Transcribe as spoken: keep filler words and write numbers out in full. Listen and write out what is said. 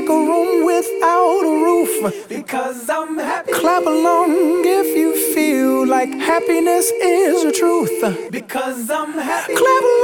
like a room without a roof. Because I'm happy. Clap along if you feel like happiness is the truth. Because I'm happy. Clap along